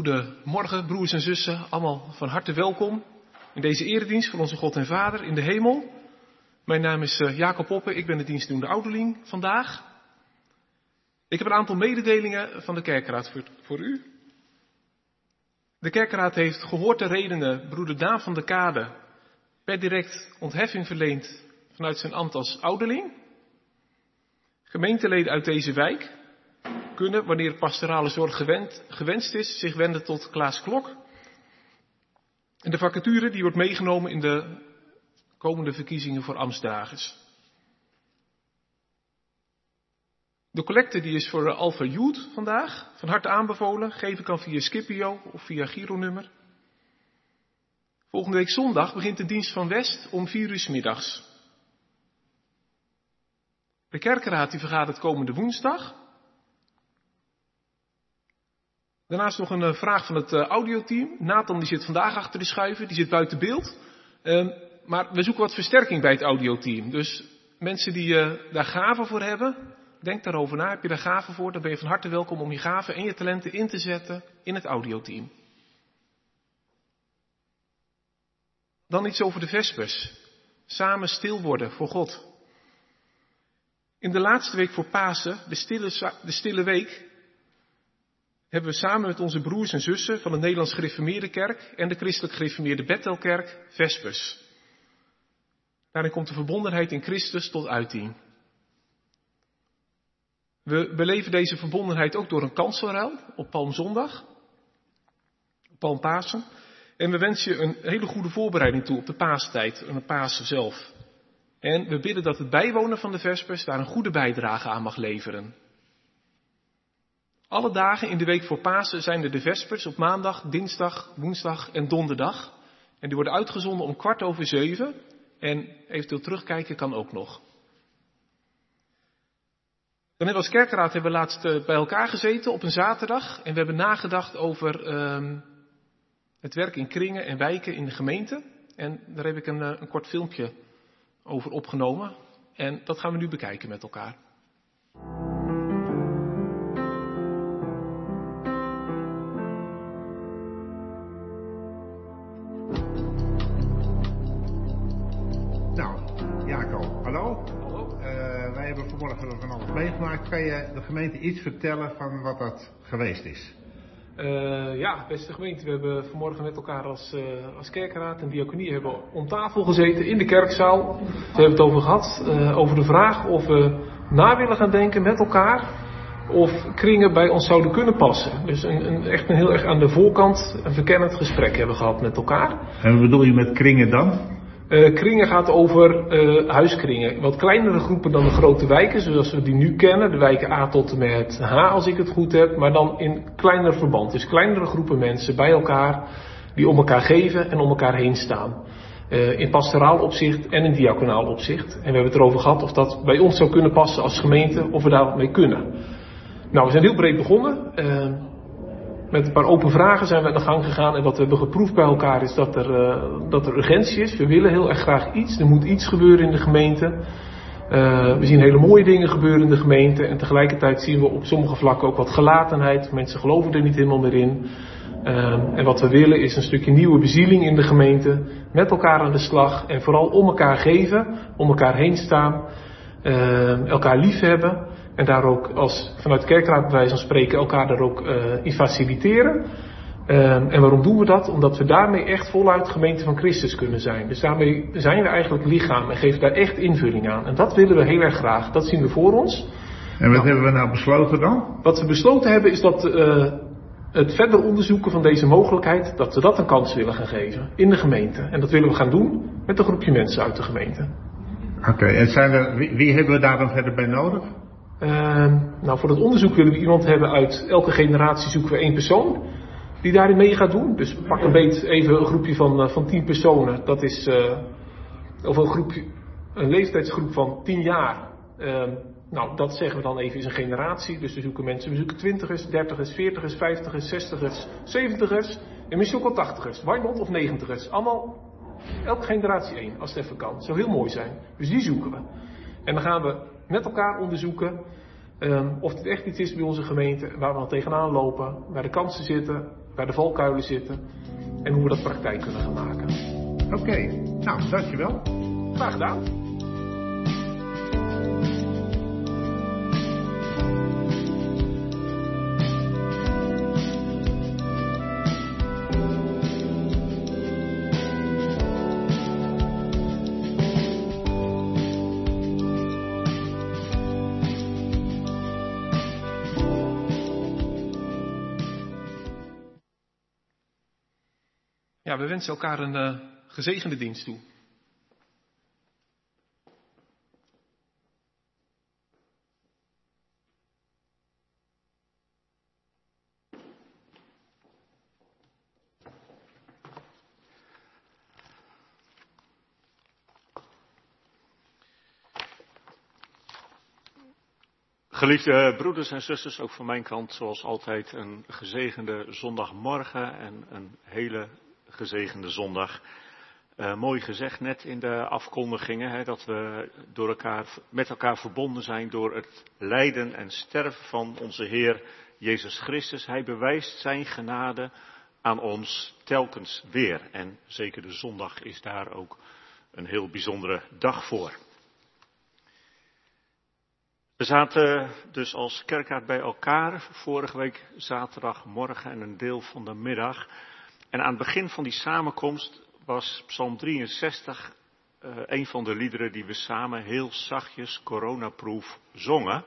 Goedemorgen, broers en zussen, allemaal van harte welkom in deze eredienst van onze God en Vader in de hemel. Mijn naam is Jacob Oppe, ik ben de dienstdoende ouderling vandaag. Ik heb een aantal mededelingen van de kerkraad voor u. De kerkraad heeft gehoord de redenen broeder Daan van der Kade per direct ontheffing verleend vanuit zijn ambt als ouderling. Gemeenteleden uit deze wijk kunnen, wanneer pastorale zorg gewenst is, zich wenden tot Klaas Klok. En de vacature die wordt meegenomen in de komende verkiezingen voor ambtsdragers. De collecte die is voor Alpha Youth vandaag, van harte aanbevolen. Geven kan via Scipio of via Gironummer. Volgende week zondag begint de dienst van West om 4 uur 's middags. De kerkenraad die vergadert komende woensdag. Daarnaast nog een vraag van het audioteam. Nathan die zit vandaag achter de schuiven, die zit buiten beeld. Maar we zoeken wat versterking bij het audioteam. Dus mensen die daar gaven voor hebben, denk daarover na. Heb je daar gaven voor, dan ben je van harte welkom om je gaven en je talenten in te zetten in het audioteam. Dan iets over de Vespers. Samen stil worden voor God. In de laatste week voor Pasen, de stille week, hebben we samen met onze broers en zussen van de Nederlands Gereformeerde Kerk en de Christelijk Gereformeerde Bethelkerk Vespers. Daarin komt de verbondenheid in Christus tot uiting. We beleven deze verbondenheid ook door een kanselruil op Palmzondag, op Palmpasen. En we wensen je een hele goede voorbereiding toe op de paastijd en de Pasen zelf. En we bidden dat het bijwonen van de Vespers daar een goede bijdrage aan mag leveren. Alle dagen in de week voor Pasen zijn er de Vespers op maandag, dinsdag, woensdag en donderdag. En die worden uitgezonden om 6:15. En eventueel terugkijken kan ook nog. Dan hebben we als kerkenraad laatst bij elkaar gezeten op een zaterdag. En we hebben nagedacht over het werk in kringen en wijken in de gemeente. En daar heb ik een kort filmpje over opgenomen. En dat gaan we nu bekijken met elkaar. Nou, Jacob, hallo. Hallo. Wij hebben vanmorgen van alles meegemaakt. Kan je de gemeente iets vertellen van wat dat geweest is? Ja, beste gemeente, we hebben vanmorgen met elkaar als kerkenraad en diaconie hebben om tafel gezeten in de kerkzaal. We hebben het over gehad, over de vraag of we na willen gaan denken met elkaar of kringen bij ons zouden kunnen passen. Dus echt een heel erg aan de voorkant een verkennend gesprek hebben gehad met elkaar. En wat bedoel je met kringen dan? Kringen gaat over huiskringen. Wat kleinere groepen dan de grote wijken, zoals we die nu kennen. De wijken A tot en met H, als ik het goed heb. Maar dan in kleiner verband. Dus kleinere groepen mensen bij elkaar die om elkaar geven en om elkaar heen staan. In pastoraal opzicht en in diaconaal opzicht. En we hebben het erover gehad of dat bij ons zou kunnen passen als gemeente. Of we daar wat mee kunnen. Nou, we zijn heel breed begonnen. Met een paar open vragen zijn we aan de gang gegaan. En wat we hebben geproefd bij elkaar is dat er urgentie is. We willen heel erg graag iets. Er moet iets gebeuren in de gemeente. We zien hele mooie dingen gebeuren in de gemeente. En tegelijkertijd zien we op sommige vlakken ook wat gelatenheid. Mensen geloven er niet helemaal meer in. En wat we willen is een stukje nieuwe bezieling in de gemeente. Met elkaar aan de slag. En vooral om elkaar geven. Om elkaar heen staan. Elkaar lief hebben. En daar ook vanuit de kerkraad bij wijze van spreken elkaar daar ook in faciliteren. En waarom doen we dat? Omdat we daarmee echt voluit gemeente van Christus kunnen zijn. Dus daarmee zijn we eigenlijk lichaam en geven daar echt invulling aan. En dat willen we heel erg graag. Dat zien we voor ons. En wat hebben we nou besloten dan? Wat we besloten hebben is dat het verder onderzoeken van deze mogelijkheid, dat we dat een kans willen gaan geven in de gemeente. En dat willen we gaan doen met een groepje mensen uit de gemeente. Oké, en wie hebben we daar dan verder bij nodig? Nou, voor het onderzoek willen we iemand hebben uit elke generatie zoeken we 1 persoon die daarin mee gaat doen. Dus pak even een groepje van 10 personen. Dat is of een leeftijdsgroep van 10 jaar. Nou, dat zeggen we dan even is een generatie. Dus we zoeken 20ers, 30ers, 40ers, 50ers, 60ers, 70ers en misschien ook wel 80ers. Why not? Of 90ers. Allemaal, elke generatie 1, als het even kan. Het zou heel mooi zijn. Dus die zoeken we. En dan gaan we met elkaar onderzoeken of dit echt iets is bij onze gemeente, waar we al tegenaan lopen, waar de kansen zitten, bij de valkuilen zitten en hoe we dat praktijk kunnen gaan maken. Oké, nou, dankjewel. Graag gedaan. Ja, we wensen elkaar een gezegende dienst toe. Geliefde broeders en zusters, ook van mijn kant zoals altijd een gezegende zondagmorgen en een hele gezegende zondag. Mooi gezegd net in de afkondigingen, dat we met elkaar verbonden zijn door het lijden en sterven van onze Heer Jezus Christus. Hij bewijst zijn genade aan ons telkens weer. En zeker de zondag is daar ook een heel bijzondere dag voor. We zaten dus als kerkraad bij elkaar vorige week zaterdagmorgen en een deel van de middag. En aan het begin van die samenkomst was Psalm 63 een van de liederen die we samen heel zachtjes coronaproof zongen.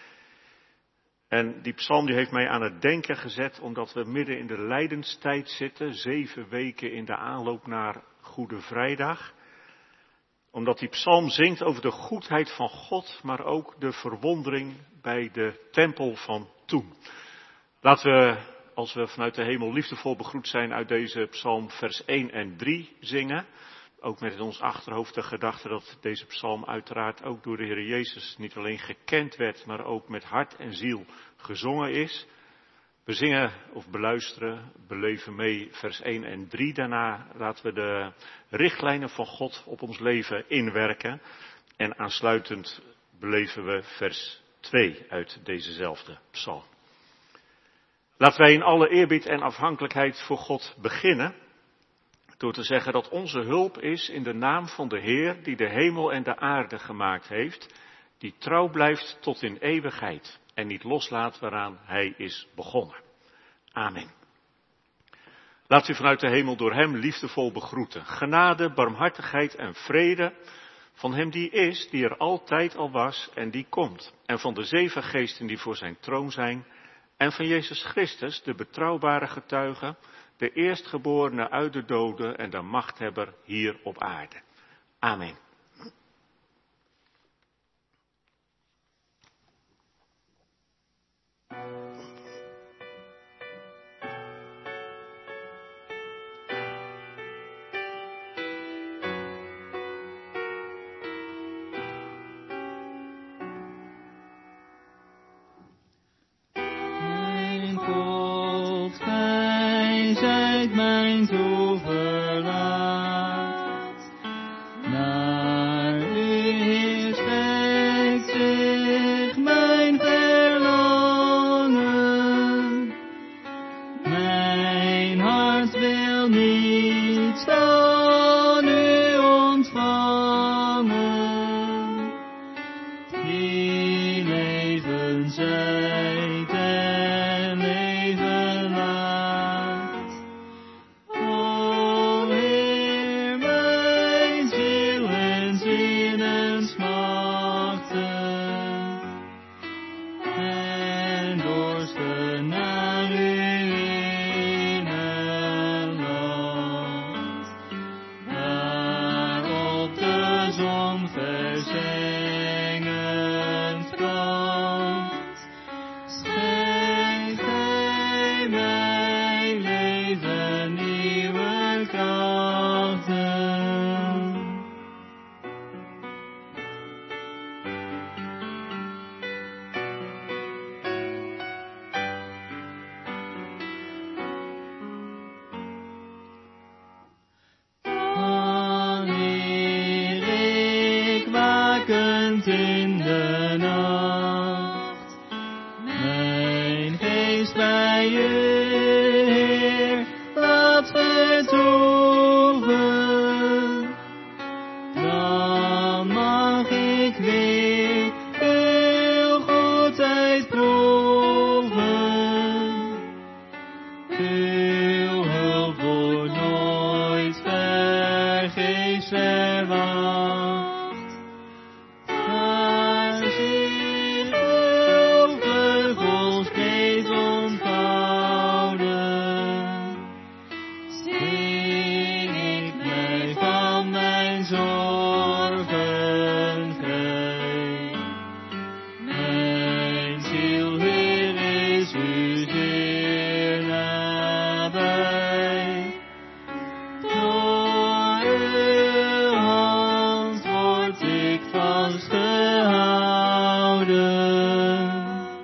En die psalm die heeft mij aan het denken gezet omdat we midden in de lijdenstijd zitten, 7 weken in de aanloop naar Goede Vrijdag. Omdat die psalm zingt over de goedheid van God, maar ook de verwondering bij de tempel van toen. Laten we, als we vanuit de hemel liefdevol begroet zijn, uit deze psalm vers 1 en 3 zingen. Ook met in ons achterhoofd de gedachte dat deze psalm uiteraard ook door de Heer Jezus niet alleen gekend werd, maar ook met hart en ziel gezongen is. We zingen of beluisteren, beleven mee vers 1 en 3. Daarna laten we de richtlijnen van God op ons leven inwerken. En aansluitend beleven we vers 2 uit dezezelfde psalm. Laten wij in alle eerbied en afhankelijkheid voor God beginnen. Door te zeggen dat onze hulp is in de naam van de Heer die de hemel en de aarde gemaakt heeft. Die trouw blijft tot in eeuwigheid. En niet loslaat waaraan hij is begonnen. Amen. Laat u vanuit de hemel door hem liefdevol begroeten. Genade, barmhartigheid en vrede van hem die is, die er altijd al was en die komt. En van de 7 geesten die voor zijn troon zijn. En van Jezus Christus, de betrouwbare getuige, de eerstgeborene uit de doden en de machthebber hier op aarde. Amen. Mijn toeverlaat, naar u Heer strekt zich mijn verlangen. Mijn hart wil niets dan u ontvangen, die leven zijt en leven laat. In geest er wacht. Daar zich uw vleugels breed ontvouwen, zing ik mij van mijn zorgen vrij. Mijn ziel, Heer, is u zeer nabij. Door uw hand word ik vastgehouden.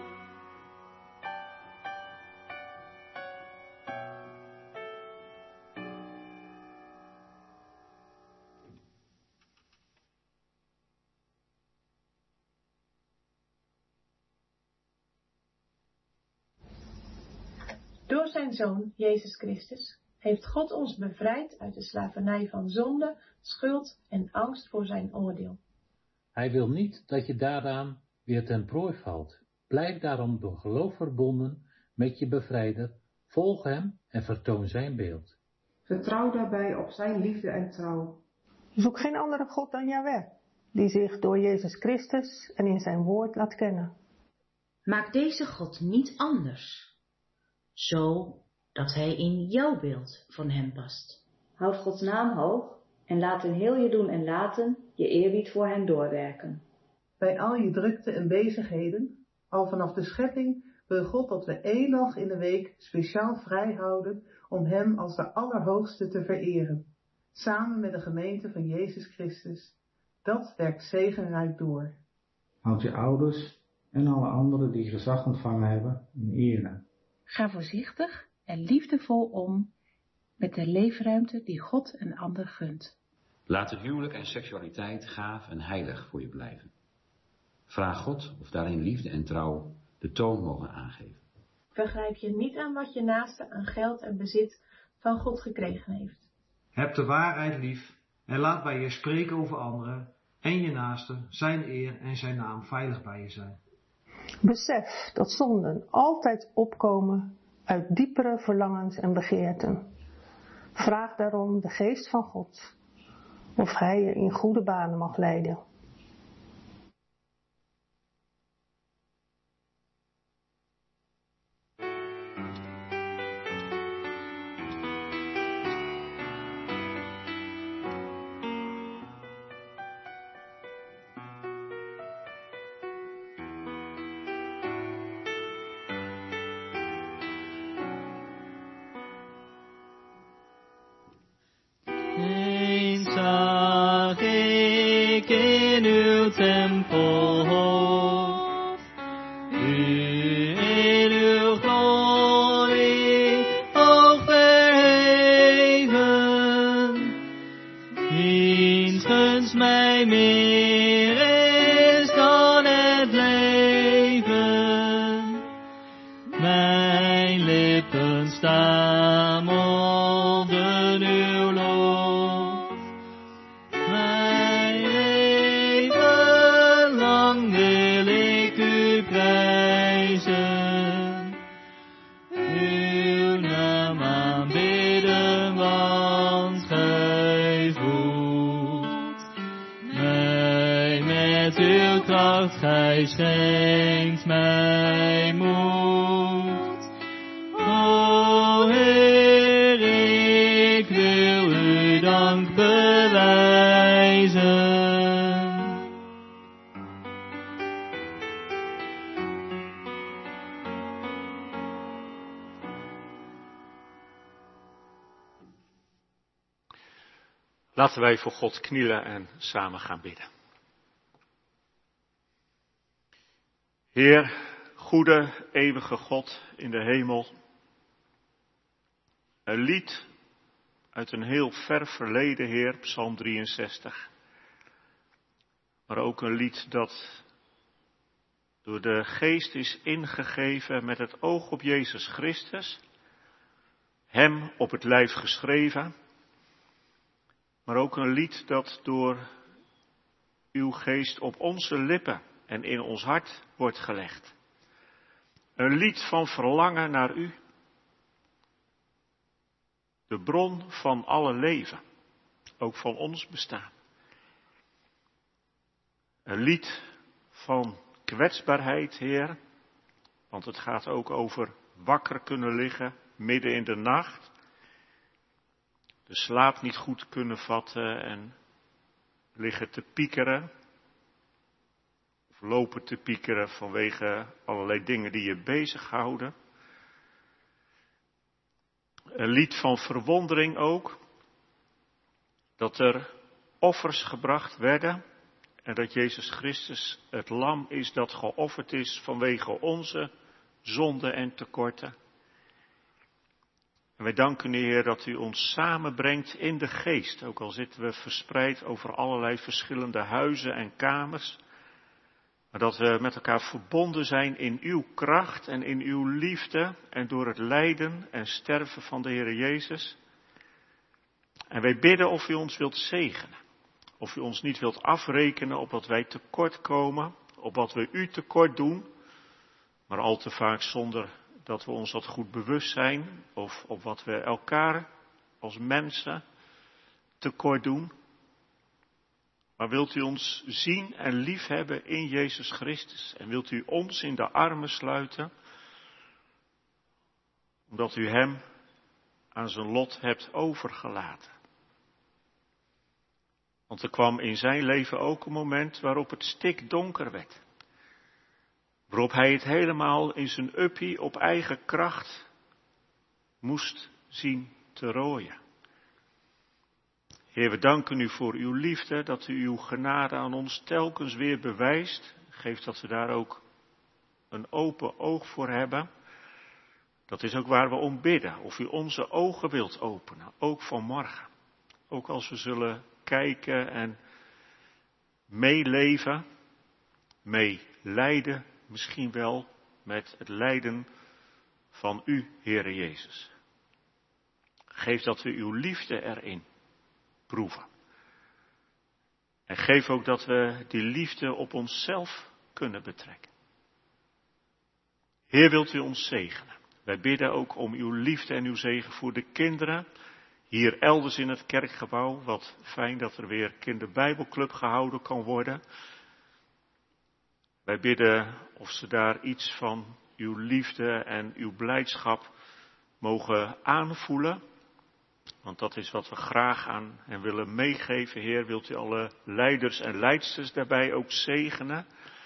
Door zijn Zoon, Jezus Christus, heeft God ons bevrijd uit de slavernij van zonde, schuld en angst voor zijn oordeel. Hij wil niet dat je daaraan weer ten prooi valt. Blijf daarom door geloof verbonden met je bevrijder, volg hem en vertoon zijn beeld. Vertrouw daarbij op zijn liefde en trouw. Zoek geen andere God dan Jahweh, die zich door Jezus Christus en in zijn woord laat kennen. Maak deze God niet anders, zo dat hij in jouw beeld van hem past. Houd Gods naam hoog en laat in heel je doen en laten je eerbied voor hem doorwerken. Bij al je drukte en bezigheden, al vanaf de schepping, wil God dat we 1 dag in de week speciaal vrij houden om hem als de Allerhoogste te vereren, samen met de gemeente van Jezus Christus. Dat werkt zegenrijk door. Houd je ouders en alle anderen die gezag ontvangen hebben in ere. Ga voorzichtig en liefdevol om met de leefruimte die God een ander gunt. Laat het huwelijk en seksualiteit gaaf en heilig voor je blijven. Vraag God of daarin liefde en trouw de toon mogen aangeven. Vergrijp je niet aan wat je naaste aan geld en bezit van God gekregen heeft. Heb de waarheid lief en laat bij je spreken over anderen en je naaste zijn eer en zijn naam veilig bij je zijn. Besef dat zonden altijd opkomen uit diepere verlangens en begeerten. Vraag daarom de geest van God, of hij je in goede banen mag leiden. Eens zag ik in uw tempelhof, u in uw glorie hoog verheven. Wiens gunst mij meer is dan het leven. Mijn lippen stamelden uw lof. Mijn leven lang wil ik u prijzen. Uw naam aanbidden, want gij voedt mij met uw kracht, gij schenkt mij moed. O Heer, ik wil u dank bewijzen. Laten wij voor God knielen en samen gaan bidden. Heer, goede, eeuwige God in de hemel. Een lied uit een heel ver verleden, Heer, Psalm 63. Maar ook een lied dat door de Geest is ingegeven met het oog op Jezus Christus. Hem op het lijf geschreven. Maar ook een lied dat door uw Geest op onze lippen en in ons hart wordt gelegd. Een lied van verlangen naar u. De bron van alle leven. ook van ons bestaan. Een lied van kwetsbaarheid, Heer, want het gaat ook over wakker kunnen liggen midden in de nacht, de slaap niet goed kunnen vatten en liggen te piekeren, of lopen te piekeren vanwege allerlei dingen die je bezighouden. Een lied van verwondering ook, dat er offers gebracht werden en dat Jezus Christus het lam is dat geofferd is vanwege onze zonden en tekorten. En wij danken u, Heer, dat u ons samenbrengt in de geest, ook al zitten we verspreid over allerlei verschillende huizen en kamers, maar dat we met elkaar verbonden zijn in uw kracht en in uw liefde en door het lijden en sterven van de Heer Jezus. En wij bidden of u ons wilt zegenen, of u ons niet wilt afrekenen op wat wij tekort komen, op wat we u tekort doen, maar al te vaak zonder dat we ons dat goed bewust zijn, of op wat we elkaar als mensen tekort doen. Maar wilt u ons zien en liefhebben in Jezus Christus? En wilt u ons in de armen sluiten? Omdat u hem aan zijn lot hebt overgelaten. Want er kwam in zijn leven ook een moment waarop het stikdonker werd. Waarop hij het helemaal in zijn uppie op eigen kracht moest zien te rooien. Heer, we danken u voor uw liefde, dat u uw genade aan ons telkens weer bewijst. Geef dat we daar ook een open oog voor hebben. Dat is ook waar we om bidden, of u onze ogen wilt openen, ook vanmorgen. Ook als we zullen kijken en meeleven, meelijden misschien wel met het lijden van u, Heere Jezus. Geef dat we uw liefde erin proeven. En geef ook dat we die liefde op onszelf kunnen betrekken. Heer, wilt u ons zegenen? Wij bidden ook om uw liefde en uw zegen voor de kinderen. Hier elders in het kerkgebouw, wat fijn dat er weer kinderbijbelclub gehouden kan worden. Wij bidden of ze daar iets van uw liefde en uw blijdschap mogen aanvoelen. Want dat is wat we graag aan hen willen meegeven. Heer, wilt u alle leiders en leidsters daarbij ook zegenen.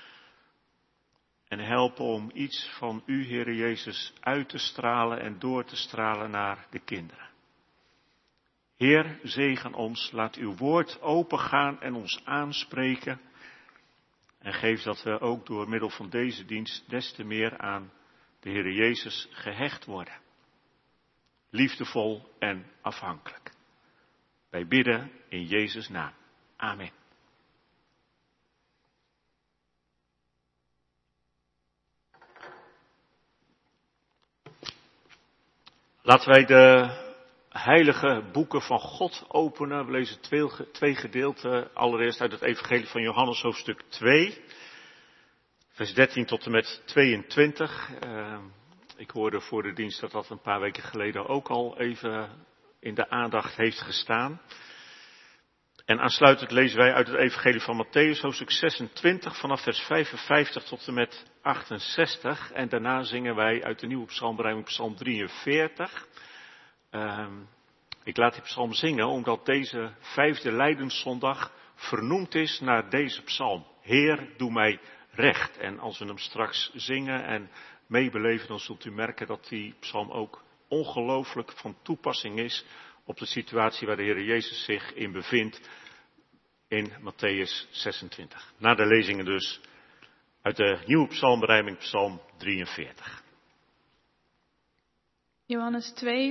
En helpen om iets van u, Heere Jezus, uit te stralen en door te stralen naar de kinderen. Heer, zegen ons, laat uw woord opengaan en ons aanspreken. En geef dat we ook door middel van deze dienst des te meer aan de Heere Jezus gehecht worden. Liefdevol en afhankelijk. Wij bidden in Jezus' naam. Amen. Laten wij de heilige boeken van God openen. We lezen twee gedeelten. Allereerst uit het evangelie van Johannes hoofdstuk 2. Vers 13 tot en met 22. Ik hoorde voor de dienst dat dat een paar weken geleden ook al even in de aandacht heeft gestaan. En aansluitend lezen wij uit het evangelie van Mattheüs hoofdstuk 26 vanaf vers 55 tot en met 68. En daarna zingen wij uit de nieuwe psalmberijming psalm 43. Ik laat die psalm zingen omdat deze 5e Lijdenszondag vernoemd is naar deze psalm. Heer, doe mij recht. En als we hem straks zingen en meebeleven, dan zult u merken dat die psalm ook ongelooflijk van toepassing is op de situatie waar de Heer Jezus zich in bevindt in Mattheüs 26. Na de lezingen dus uit de nieuwe psalmberijming psalm 43. Johannes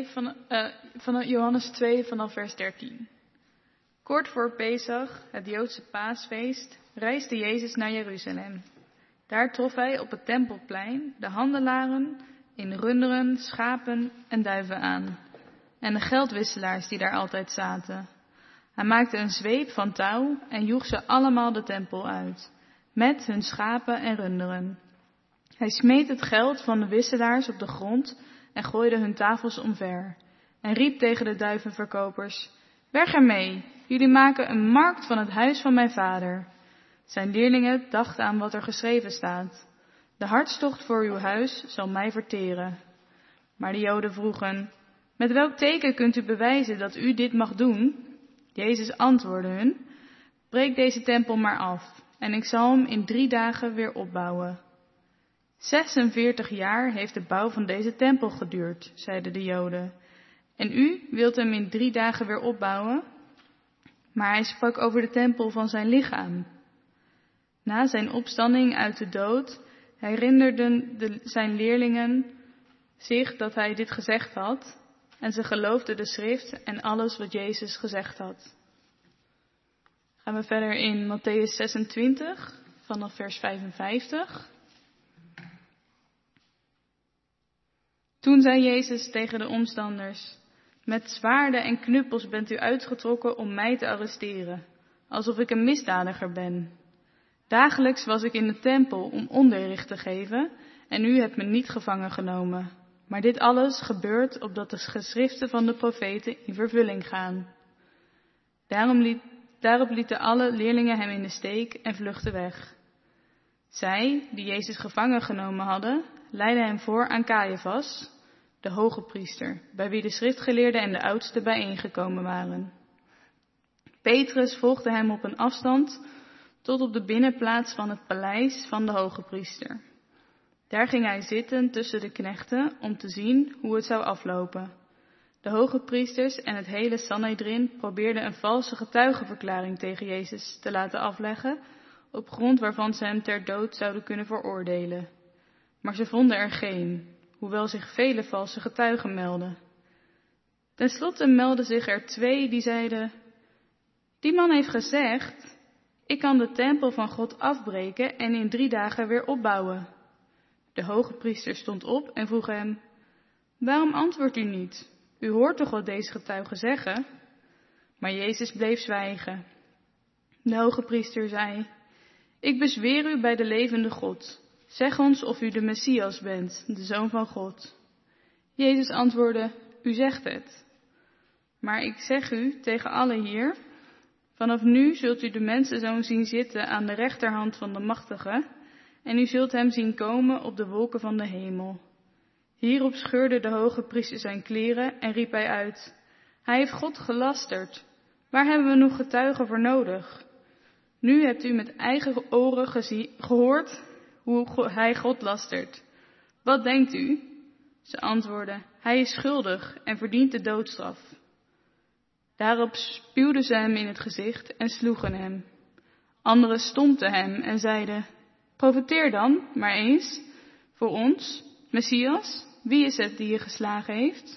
2 vanaf vers 13. Kort voor Pesach, het Joodse paasfeest, reisde Jezus naar Jeruzalem. Daar trof hij op het tempelplein de handelaren in runderen, schapen en duiven aan. En de geldwisselaars die daar altijd zaten. Hij maakte een zweep van touw en joeg ze allemaal de tempel uit, met hun schapen en runderen. Hij smeet het geld van de wisselaars op de grond en gooide hun tafels omver. En riep tegen de duivenverkopers: Weg ermee, jullie maken een markt van het huis van mijn vader. Zijn leerlingen dachten aan wat er geschreven staat. De hartstocht voor uw huis zal mij verteren. Maar de Joden vroegen, met welk teken kunt u bewijzen dat u dit mag doen? Jezus antwoordde hun, breek deze tempel maar af en ik zal hem in 3 dagen weer opbouwen. 46 jaar heeft de bouw van deze tempel geduurd, zeiden de Joden. En u wilt hem in 3 dagen weer opbouwen? Maar hij sprak over de tempel van zijn lichaam. Na zijn opstanding uit de dood herinnerden zijn leerlingen zich dat hij dit gezegd had en ze geloofden de schrift en alles wat Jezus gezegd had. Gaan we verder in Mattheüs 26 vanaf vers 55. Toen zei Jezus tegen de omstanders, met zwaarden en knuppels bent u uitgetrokken om mij te arresteren, alsof ik een misdadiger ben. Dagelijks was ik in de tempel om onderricht te geven en u hebt me niet gevangen genomen. Maar dit alles gebeurt opdat de geschriften van de profeten in vervulling gaan. Daarop lieten alle leerlingen hem in de steek en vluchtten weg. Zij, die Jezus gevangen genomen hadden, leidden hem voor aan Caiaphas, de hoge priester, bij wie de schriftgeleerden en de oudsten bijeengekomen waren. Petrus volgde hem op een afstand tot op de binnenplaats van het paleis van de hoge priester. Daar ging hij zitten tussen de knechten om te zien hoe het zou aflopen. De hoge priesters en het hele Sanhedrin probeerden een valse getuigenverklaring tegen Jezus te laten afleggen, op grond waarvan ze hem ter dood zouden kunnen veroordelen. Maar ze vonden er geen, hoewel zich vele valse getuigen meldden. Ten slotte meldden zich er 2 die zeiden, die man heeft gezegd, ik kan de tempel van God afbreken en in 3 dagen weer opbouwen. De hoge priester stond op en vroeg hem, waarom antwoordt u niet? U hoort toch wat deze getuigen zeggen? Maar Jezus bleef zwijgen. De hoge priester zei, ik bezweer u bij de levende God. Zeg ons of u de Messias bent, de Zoon van God. Jezus antwoordde, u zegt het. Maar ik zeg u tegen allen hier, vanaf nu zult u de mensenzoon zien zitten aan de rechterhand van de Machtige, en u zult hem zien komen op de wolken van de hemel. Hierop scheurde de hoge priester zijn kleren en riep hij uit, hij heeft God gelasterd. Waar hebben we nog getuigen voor nodig? Nu hebt u met eigen oren gehoord hoe hij God lastert. Wat denkt u? Ze antwoordden, hij is schuldig en verdient de doodstraf. Daarop spuwden ze hem in het gezicht en sloegen hem. Anderen stompten hem en zeiden, profeteer dan, maar eens, voor ons, Messias, wie is het die je geslagen heeft?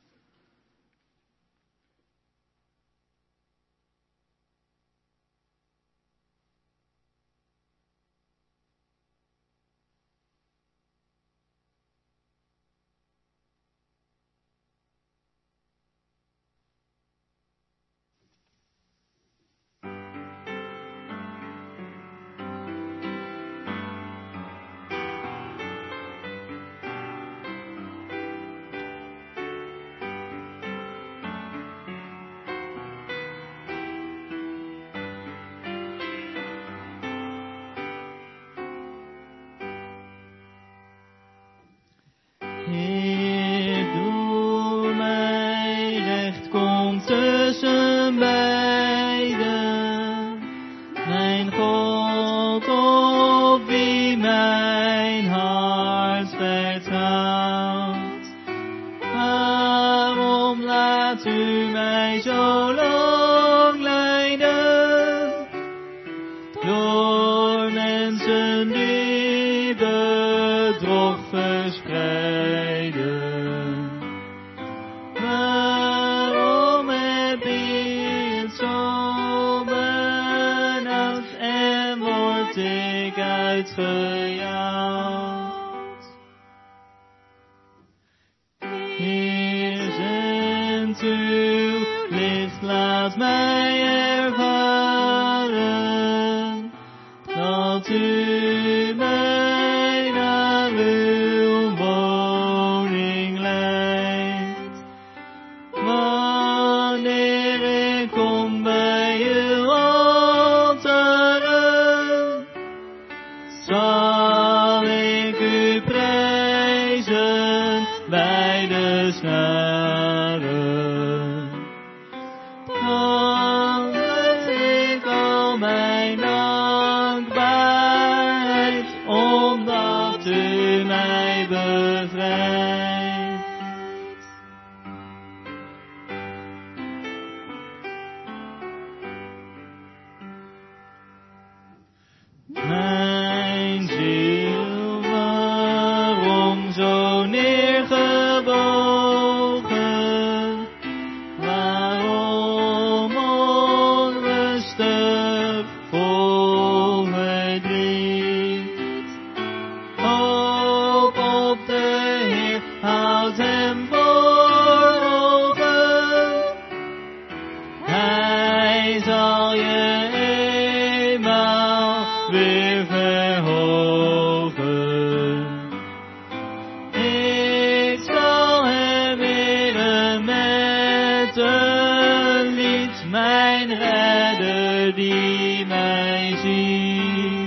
Heer, doe mij recht, kom tussen beiden. Mijn God, op wie mijn hart vertrouwt. Waarom laat u mij zo lang lijden? Door mensen die bedrog verspreiden. Waarom heb ik het zo benauwd en word ik uitgejaagd? Heer, zend uw licht, laat mij ervaren dat u mij naar uw woning leidt. Wanneer ik snaren. Dan geef ik al mijn dankbaarheid, omdat u mij bevrijdt. Mijn ziel, waarom zo neergebogen? Waarom onrustig vol verdriet? Hoop op de Heer, houd hem voor ogen. Hij zal je eenmaal weer verhogen. Ik zal hem eren met een lied, mijn redder die mij ziet.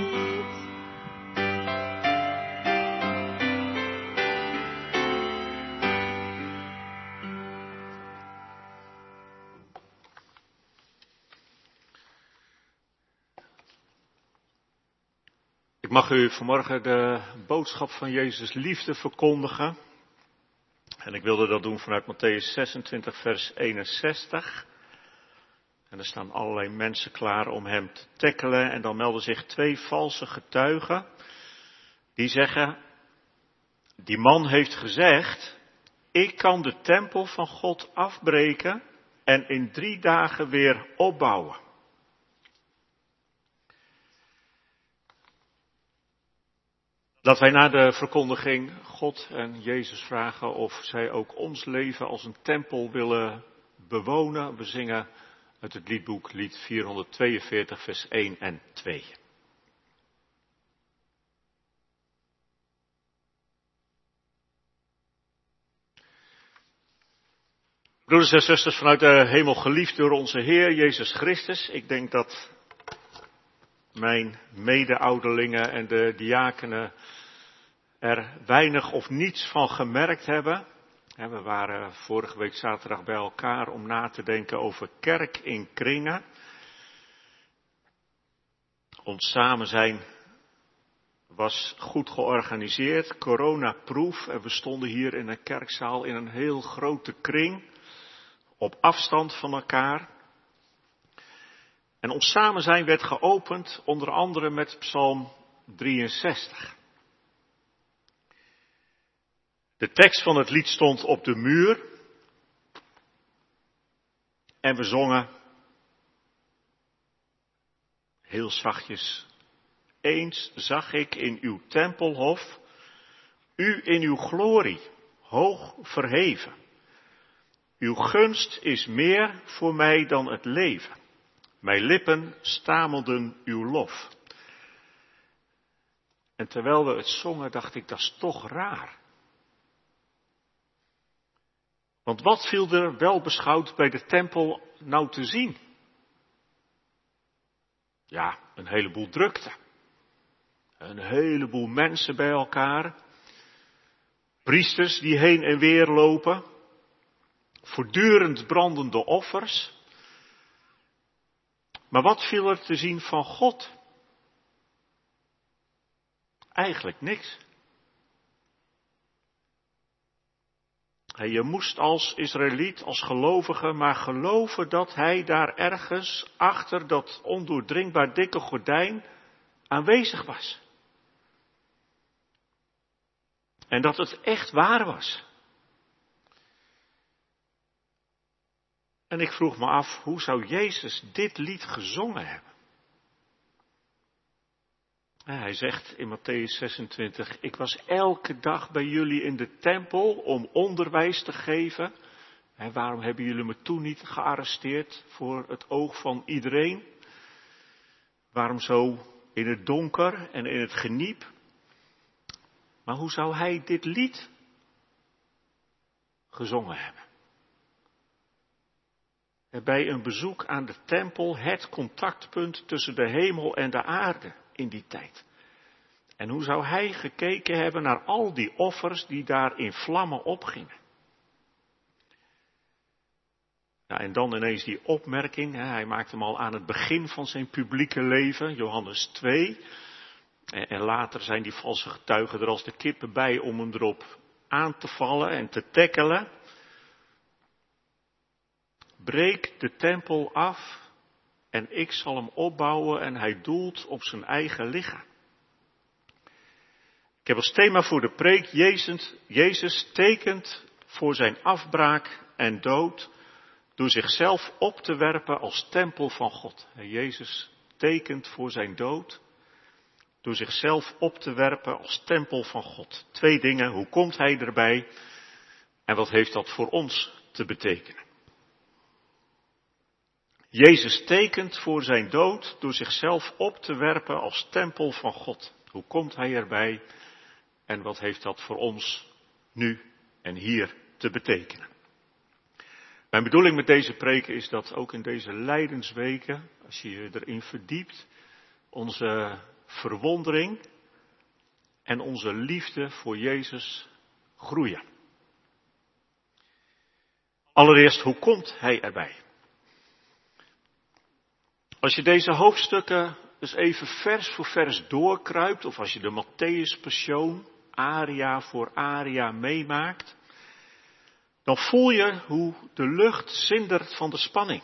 Ik mag u vanmorgen de boodschap van Jezus liefde verkondigen. En ik wilde dat doen vanuit Mattheüs 26, vers 61. En er staan allerlei mensen klaar om hem te tackelen. En dan melden zich 2 valse getuigen. Die zeggen, die man heeft gezegd, ik kan de tempel van God afbreken en in 3 dagen weer opbouwen. Dat wij na de verkondiging God en Jezus vragen of zij ook ons leven als een tempel willen bewonen. We zingen uit het liedboek lied 442 vers 1 en 2. Broeders en zusters, vanuit de hemel geliefd door onze Heer Jezus Christus. Ik denk dat mijn mede-ouderlingen en de diakenen er weinig of niets van gemerkt hebben. We waren vorige week zaterdag bij elkaar om na te denken over kerk in kringen. Ons samen zijn was goed georganiseerd, coronaproof. En we stonden hier in een kerkzaal in een heel grote kring, op afstand van elkaar. En ons samen zijn werd geopend, onder andere met Psalm 63. De tekst van het lied stond op de muur. En we zongen heel zachtjes. Eens zag ik in uw tempelhof, u in uw glorie, hoog verheven. Uw gunst is meer voor mij dan het leven. Mijn lippen stamelden uw lof. En terwijl we het zongen, dacht ik, dat is toch raar. Want wat viel er wel beschouwd bij de tempel nou te zien? Ja, een heleboel drukte. Een heleboel mensen bij elkaar. Priesters die heen en weer lopen. Voortdurend brandende offers. Maar wat viel er te zien van God? Eigenlijk niks. Je moest als Israëliet, als gelovige, maar geloven dat hij daar ergens achter dat ondoordringbaar dikke gordijn aanwezig was. En dat het echt waar was. En ik vroeg me af, hoe zou Jezus dit lied gezongen hebben? Hij zegt in Mattheüs 26, ik was elke dag bij jullie in de tempel om onderwijs te geven. En waarom hebben jullie me toen niet gearresteerd voor het oog van iedereen? Waarom zo in het donker en in het geniep? Maar hoe zou hij dit lied gezongen hebben? Bij een bezoek aan de tempel, het contactpunt tussen de hemel en de aarde in die tijd. En hoe zou hij gekeken hebben naar al die offers die daar in vlammen opgingen? Ja, en dan ineens die opmerking, hij maakt hem al aan het begin van zijn publieke leven, Johannes 2. En later zijn die valse getuigen er als de kippen bij om hem erop aan te vallen en te tackelen. Breek de tempel af en ik zal hem opbouwen en hij doelt op zijn eigen lichaam. Ik heb als thema voor de preek, Jezus tekent voor zijn afbraak en dood door zichzelf op te werpen als tempel van God. Jezus tekent voor zijn dood door zichzelf op te werpen als tempel van God. 2 dingen, hoe komt hij erbij en wat heeft dat voor ons te betekenen? Jezus tekent voor zijn dood door zichzelf op te werpen als tempel van God. Hoe komt hij erbij en wat heeft dat voor ons nu en hier te betekenen? Mijn bedoeling met deze preken is dat ook in deze lijdensweken, als je je erin verdiept, onze verwondering en onze liefde voor Jezus groeien. Allereerst, hoe komt hij erbij? Als je deze hoofdstukken dus even vers voor vers doorkruipt, of als je de Mattheüs Passion aria voor aria meemaakt, dan voel je hoe de lucht zindert van de spanning.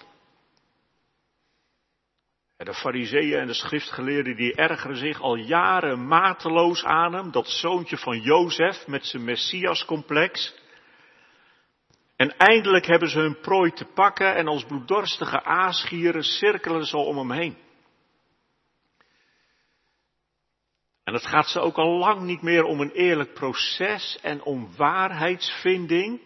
De fariseeën en de schriftgeleerden die ergeren zich al jaren mateloos aan hem, dat zoontje van Jozef met zijn Messias-complex. En eindelijk hebben ze hun prooi te pakken en als bloeddorstige aasgieren cirkelen ze om hem heen. En het gaat ze ook al lang niet meer om een eerlijk proces en om waarheidsvinding.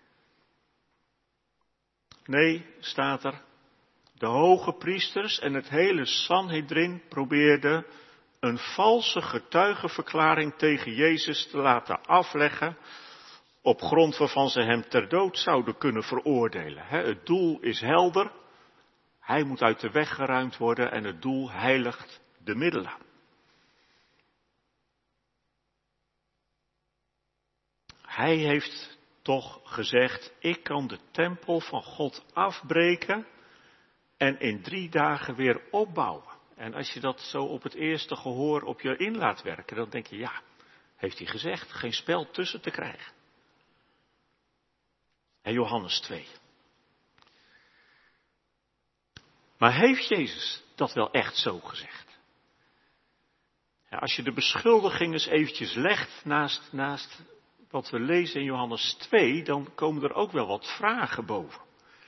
Nee, staat er, de hoge priesters en het hele Sanhedrin probeerden een valse getuigenverklaring tegen Jezus te laten afleggen, op grond waarvan ze hem ter dood zouden kunnen veroordelen. Het doel is helder, hij moet uit de weg geruimd worden en het doel heiligt de middelen. Hij heeft toch gezegd, ik kan de tempel van God afbreken en in 3 dagen weer opbouwen. En als je dat zo op het eerste gehoor op je in laat werken, dan denk je, ja, heeft hij gezegd, geen spel tussen te krijgen. En Johannes 2. Maar heeft Jezus dat wel echt zo gezegd? Ja, als je de beschuldiging eens eventjes legt naast wat we lezen in Johannes 2, dan komen er ook wel wat vragen boven.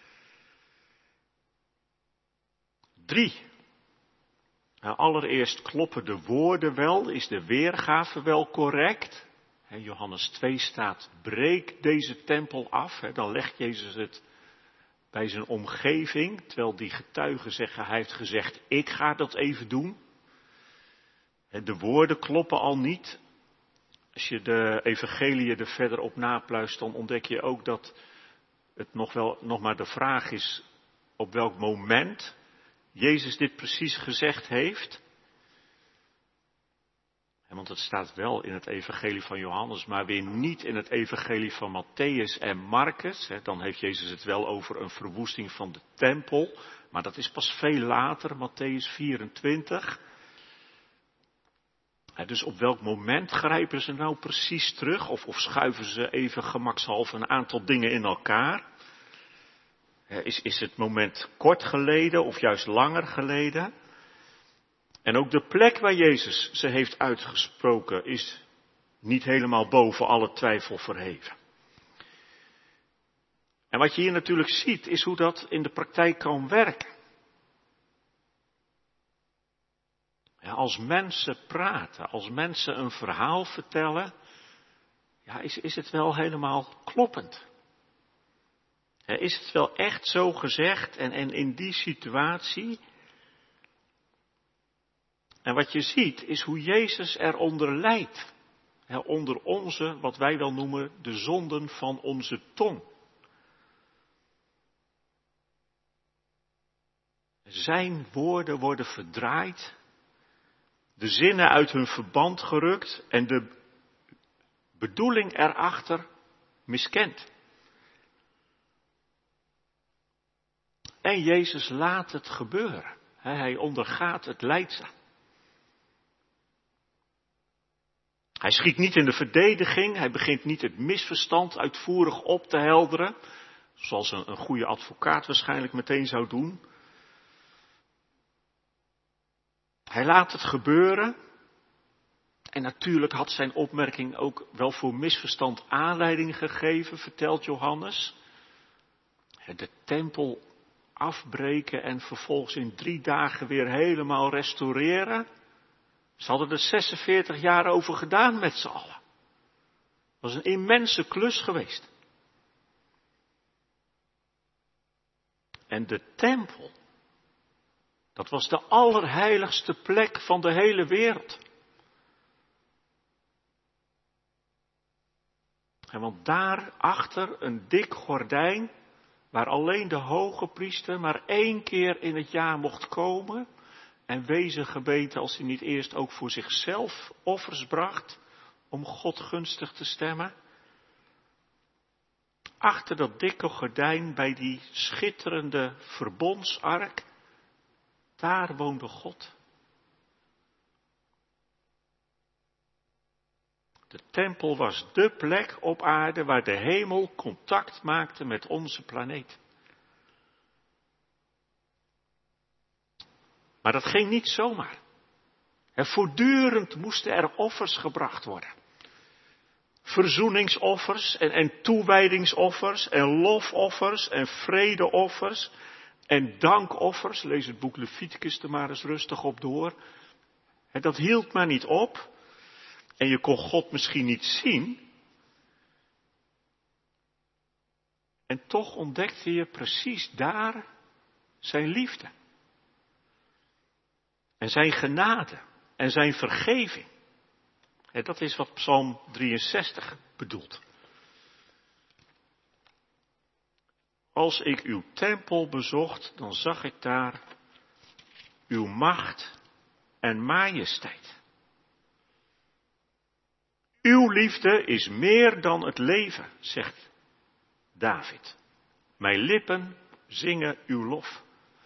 3. Nou, allereerst kloppen de woorden wel, is de weergave wel correct? In Johannes 2 staat, breek deze tempel af. Dan legt Jezus het bij zijn omgeving, terwijl die getuigen zeggen, hij heeft gezegd, ik ga dat even doen. De woorden kloppen al niet. Als je de evangeliën er verder op napluist, dan ontdek je ook dat het nog maar de vraag is op welk moment Jezus dit precies gezegd heeft. Want het staat wel in het evangelie van Johannes, maar weer niet in het evangelie van Mattheüs en Marcus. Dan heeft Jezus het wel over een verwoesting van de tempel, maar dat is pas veel later, Mattheüs 24. Dus op welk moment grijpen ze nou precies terug? Of schuiven ze even gemakshalve een aantal dingen in elkaar? Is het moment kort geleden of juist langer geleden? En ook de plek waar Jezus ze heeft uitgesproken is niet helemaal boven alle twijfel verheven. En wat je hier natuurlijk ziet is hoe dat in de praktijk kan werken. Ja, als mensen praten, als mensen een verhaal vertellen, ja, is het wel helemaal kloppend? Is het wel echt zo gezegd en in die situatie? En wat je ziet is hoe Jezus eronder lijdt. Onder onze, wat wij dan noemen, de zonden van onze tong. Zijn woorden worden verdraaid, de zinnen uit hun verband gerukt en de bedoeling erachter miskend. En Jezus laat het gebeuren. Hij ondergaat het lijden. Hij schiet niet in de verdediging. Hij begint niet het misverstand uitvoerig op te helderen. Zoals een goede advocaat waarschijnlijk meteen zou doen. Hij laat het gebeuren. En natuurlijk had zijn opmerking ook wel voor misverstand aanleiding gegeven, vertelt Johannes. De tempel afbreken en vervolgens in 3 dagen weer helemaal restaureren. Ze hadden er 46 jaar over gedaan met z'n allen. Het was een immense klus geweest. En de tempel, dat was de allerheiligste plek van de hele wereld. En want daarachter een dik gordijn, waar alleen de hoge priester maar 1 keer in het jaar mocht komen en wezen gebeten als hij niet eerst ook voor zichzelf offers bracht om God gunstig te stemmen. Achter dat dikke gordijn bij die schitterende verbondsark, daar woonde God. De tempel was dé plek op aarde waar de hemel contact maakte met onze planeet. Maar dat ging niet zomaar. Voortdurend moesten er offers gebracht worden. Verzoeningsoffers en toewijdingsoffers en lofoffers en vredeoffers en dankoffers. Lees het boek Leviticus er maar eens rustig op door. Dat hield maar niet op. En je kon God misschien niet zien. En toch ontdekte je precies daar zijn liefde. En zijn genade. En zijn vergeving. En dat is wat Psalm 63 bedoelt. Als ik uw tempel bezocht, dan zag ik daar uw macht en majesteit. Uw liefde is meer dan het leven, zegt David. Mijn lippen zingen uw lof.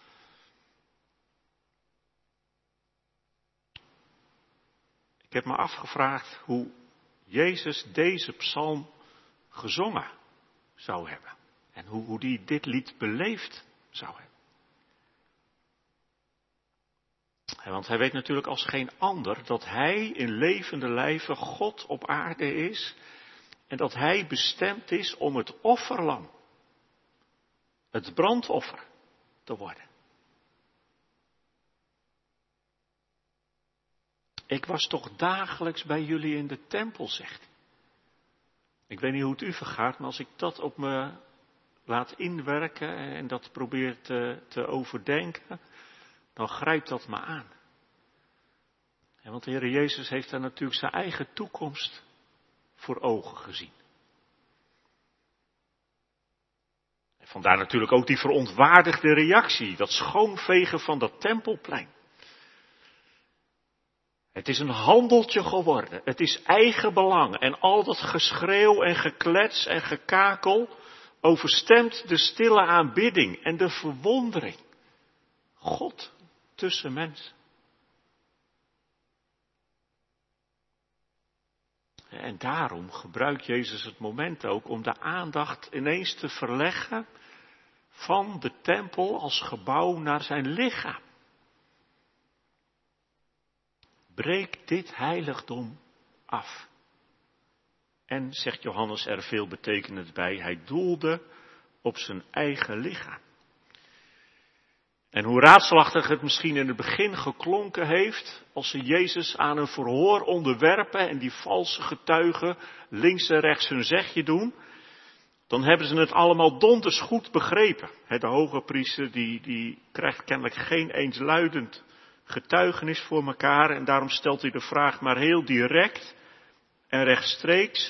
Ik heb me afgevraagd hoe Jezus deze psalm gezongen zou hebben. En hoe hij dit lied beleefd zou hebben. Want hij weet natuurlijk als geen ander dat hij in levende lijve God op aarde is. En dat hij bestemd is om het offerlam, het brandoffer, te worden. Ik was toch dagelijks bij jullie in de tempel, zegt hij. Ik weet niet hoe het u vergaat, maar als ik dat op me laat inwerken en dat probeer te overdenken, dan grijpt dat me aan. En want de Heer Jezus heeft daar natuurlijk zijn eigen toekomst voor ogen gezien. En vandaar natuurlijk ook die verontwaardigde reactie, dat schoonvegen van dat tempelplein. Het is een handeltje geworden, het is eigen belang en al dat geschreeuw en geklets en gekakel overstemt de stille aanbidding en de verwondering. God tussen mensen. En daarom gebruikt Jezus het moment ook om de aandacht ineens te verleggen van de tempel als gebouw naar zijn lichaam. Breek dit heiligdom af. En, zegt Johannes er veelbetekenend bij, hij doelde op zijn eigen lichaam. En hoe raadselachtig het misschien in het begin geklonken heeft, als ze Jezus aan een verhoor onderwerpen en die valse getuigen links en rechts hun zegje doen, dan hebben ze het allemaal donders goed begrepen. De hoge priester die krijgt kennelijk geen eensluidend getuigenis voor elkaar en daarom stelt hij de vraag maar heel direct en rechtstreeks.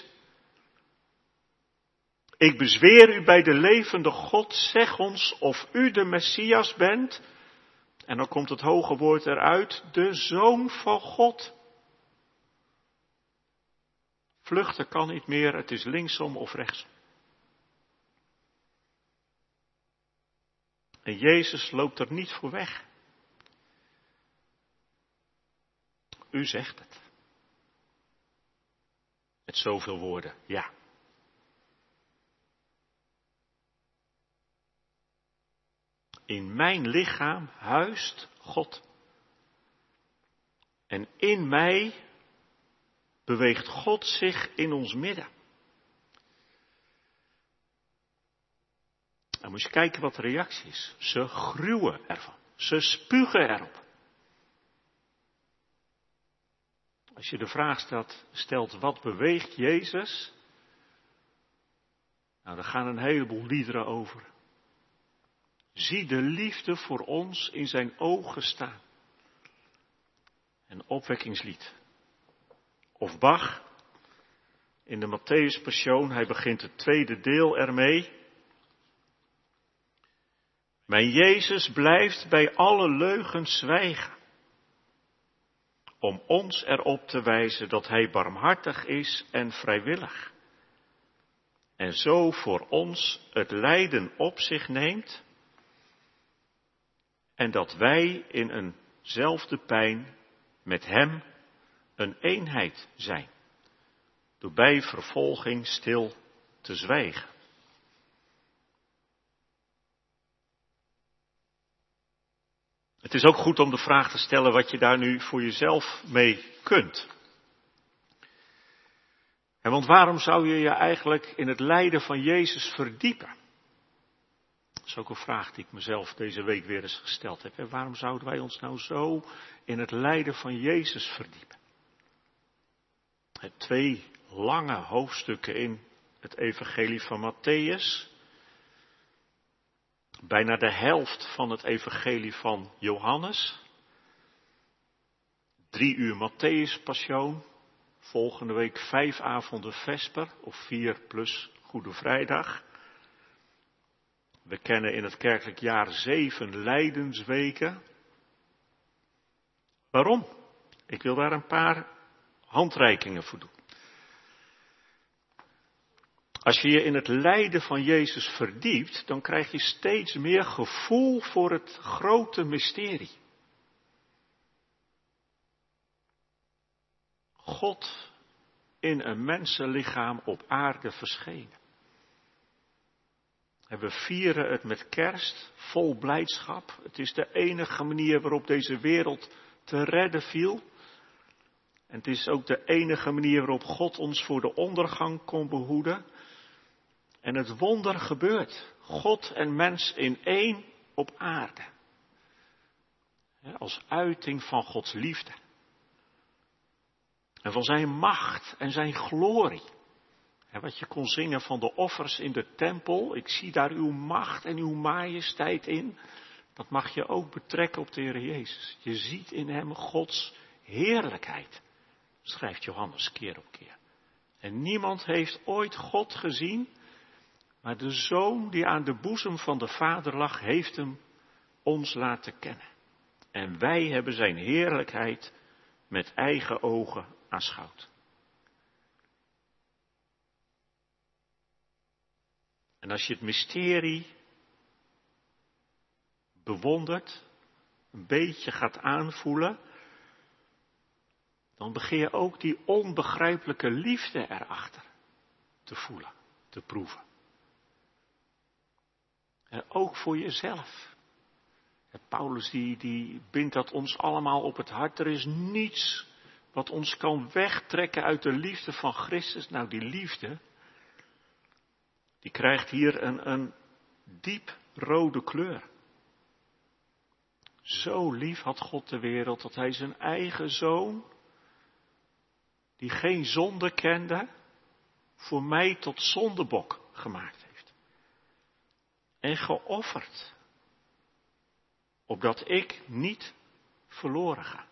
Ik bezweer u bij de levende God, zeg ons of u de Messias bent. En dan komt het hoge woord eruit, de Zoon van God. Vluchten kan niet meer, het is linksom of rechtsom. En Jezus loopt er niet voor weg. U zegt het. Met zoveel woorden, ja. In mijn lichaam huist God. En in mij beweegt God zich in ons midden. Dan moet je kijken wat de reactie is. Ze gruwen ervan. Ze spugen erop. Als je de vraag stelt wat beweegt Jezus? Nou, daar gaan een heleboel liederen over. Zie de liefde voor ons in zijn ogen staan. Een opwekkingslied. Of Bach, in de Matthäus Passion, hij begint het tweede deel ermee. Mijn Jezus blijft bij alle leugens zwijgen. Om ons erop te wijzen dat hij barmhartig is en vrijwillig. En zo voor ons het lijden op zich neemt. En dat wij in eenzelfde pijn met hem een eenheid zijn. Door bij vervolging stil te zwijgen. Het is ook goed om de vraag te stellen wat je daar nu voor jezelf mee kunt. En want waarom zou je je eigenlijk in het lijden van Jezus verdiepen? Dat is ook een vraag die ik mezelf deze week weer eens gesteld heb. En waarom zouden wij ons nou zo in het lijden van Jezus verdiepen? 2 lange hoofdstukken in het evangelie van Matthäus. Bijna de helft van het evangelie van Johannes. 3 uur Matthäus Passion. Volgende week 5 avonden Vesper, of 4 plus Goede Vrijdag. We kennen in het kerkelijk jaar 7 lijdensweken. Waarom? Ik wil daar een paar handreikingen voor doen. Als je je in het lijden van Jezus verdiept, dan krijg je steeds meer gevoel voor het grote mysterie. God in een mensenlichaam op aarde verschenen. En we vieren het met kerst, vol blijdschap. Het is de enige manier waarop deze wereld te redden viel. En het is ook de enige manier waarop God ons voor de ondergang kon behoeden. En het wonder gebeurt. God en mens in één op aarde. Als uiting van Gods liefde. En van zijn macht en zijn glorie. En wat je kon zingen van de offers in de tempel. Ik zie daar uw macht en uw majesteit in. Dat mag je ook betrekken op de Heer Jezus. Je ziet in hem Gods heerlijkheid. Schrijft Johannes keer op keer. En niemand heeft ooit God gezien. Maar de Zoon die aan de boezem van de Vader lag, heeft hem ons laten kennen. En wij hebben zijn heerlijkheid met eigen ogen aanschouwd. En als je het mysterie bewondert, een beetje gaat aanvoelen, dan begin je ook die onbegrijpelijke liefde erachter te voelen, te proeven. En ook voor jezelf. En Paulus die bindt dat ons allemaal op het hart. Er is niets wat ons kan wegtrekken uit de liefde van Christus. Nou, die liefde, die krijgt hier een diep rode kleur. Zo lief had God de wereld dat hij zijn eigen zoon, die geen zonde kende, voor mij tot zondebok gemaakt heeft. En geofferd, opdat ik niet verloren ga.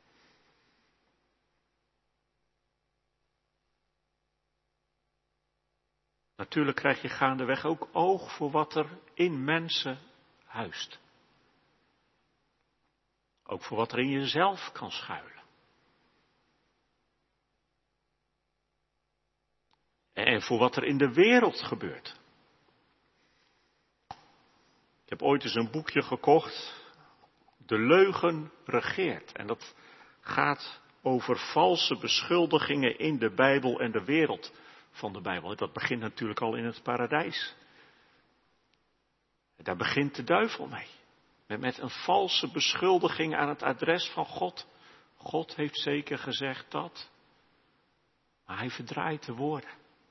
Natuurlijk krijg je gaandeweg ook oog voor wat er in mensen huist. Ook voor wat er in jezelf kan schuilen. En voor wat er in de wereld gebeurt. Ik heb ooit eens een boekje gekocht, De leugen regeert. En dat gaat over valse beschuldigingen in de Bijbel en de wereld van de Bijbel. Dat begint natuurlijk al in het paradijs. Daar begint de duivel mee. Met een valse beschuldiging aan het adres van God. God heeft zeker gezegd dat. Maar hij verdraait de woorden.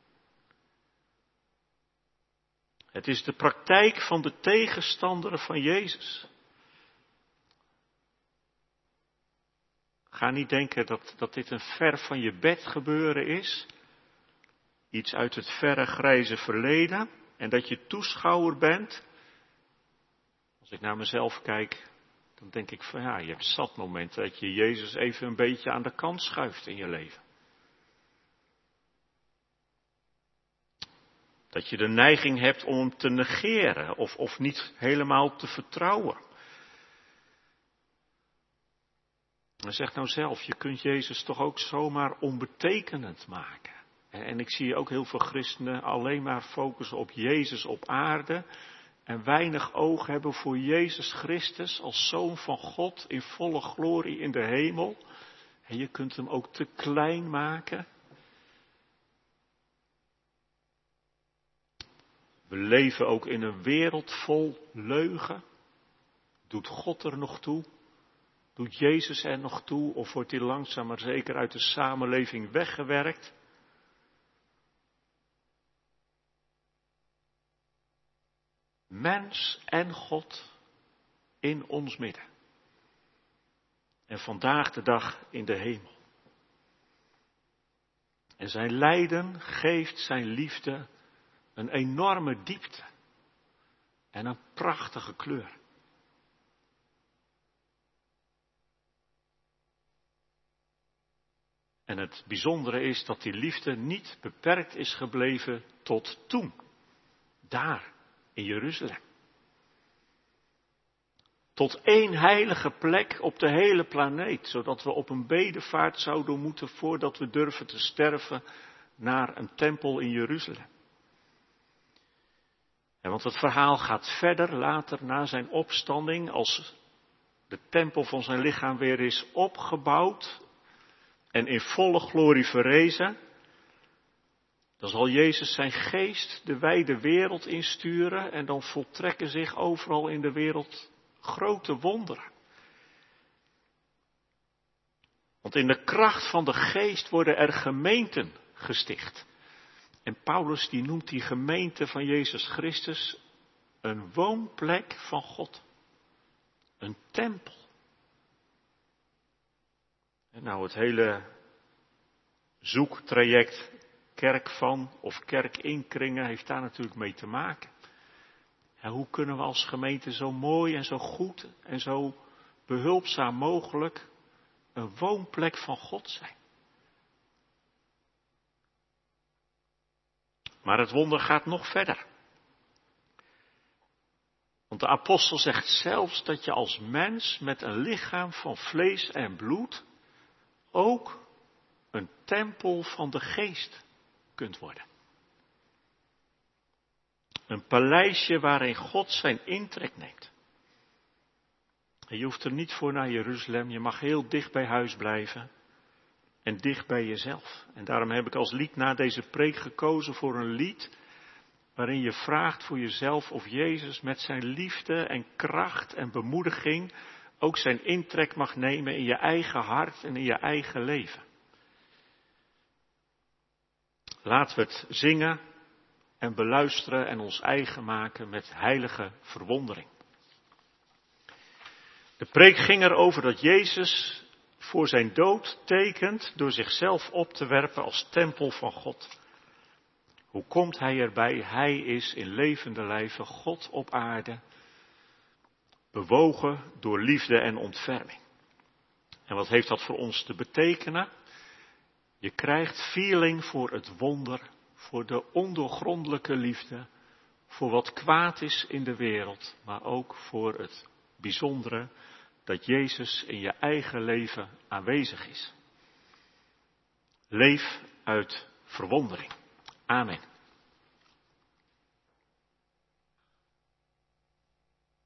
Het is de praktijk van de tegenstander van Jezus. Ga niet denken dat dit een ver van je bed gebeuren is. Iets uit het verre grijze verleden. En dat je toeschouwer bent. Als ik naar mezelf kijk, dan denk ik van ja, je hebt zat momenten dat je Jezus even een beetje aan de kant schuift in je leven. Dat je de neiging hebt om hem te negeren of niet helemaal te vertrouwen. En zeg nou zelf, je kunt Jezus toch ook zomaar onbetekenend maken. En ik zie ook heel veel christenen alleen maar focussen op Jezus op aarde. En weinig oog hebben voor Jezus Christus als Zoon van God in volle glorie in de hemel. En je kunt hem ook te klein maken. We leven ook in een wereld vol leugen. Doet God er nog toe? Doet Jezus er nog toe? Of wordt hij langzaam maar zeker uit de samenleving weggewerkt? Mens en God in ons midden. En vandaag de dag in de hemel. En zijn lijden geeft zijn liefde een enorme diepte. En een prachtige kleur. En het bijzondere is dat die liefde niet beperkt is gebleven tot toen. Daar. In Jeruzalem. Tot één heilige plek op de hele planeet. Zodat we op een bedevaart zouden moeten voordat we durven te sterven naar een tempel in Jeruzalem. En want het verhaal gaat verder later na zijn opstanding. Als de tempel van zijn lichaam weer is opgebouwd. En in volle glorie verrezen. Dan zal Jezus zijn geest de wijde wereld insturen en dan voltrekken zich overal in de wereld grote wonderen. Want in de kracht van de geest worden er gemeenten gesticht. En Paulus die noemt die gemeente van Jezus Christus een woonplek van God. Een tempel. En nou het hele zoektraject kerk van of kerk in kringen heeft daar natuurlijk mee te maken. En hoe kunnen we als gemeente zo mooi en zo goed en zo behulpzaam mogelijk een woonplek van God zijn? Maar het wonder gaat nog verder. Want de apostel zegt zelfs dat je als mens met een lichaam van vlees en bloed ook een tempel van de geest kunt worden. Een paleisje waarin God zijn intrek neemt. En je hoeft er niet voor naar Jeruzalem, je mag heel dicht bij huis blijven en dicht bij jezelf. En daarom heb ik als lied na deze preek gekozen voor een lied waarin je vraagt voor jezelf of Jezus met zijn liefde en kracht en bemoediging ook zijn intrek mag nemen in je eigen hart en in je eigen leven. Laten we het zingen en beluisteren en ons eigen maken met heilige verwondering. De preek ging erover dat Jezus voor zijn dood tekent door zichzelf op te werpen als tempel van God. Hoe komt hij erbij? Hij is in levende lijve God op aarde, bewogen door liefde en ontferming. En wat heeft dat voor ons te betekenen? Je krijgt feeling voor het wonder, voor de ondoorgrondelijke liefde, voor wat kwaad is in de wereld, maar ook voor het bijzondere dat Jezus in je eigen leven aanwezig is. Leef uit verwondering. Amen.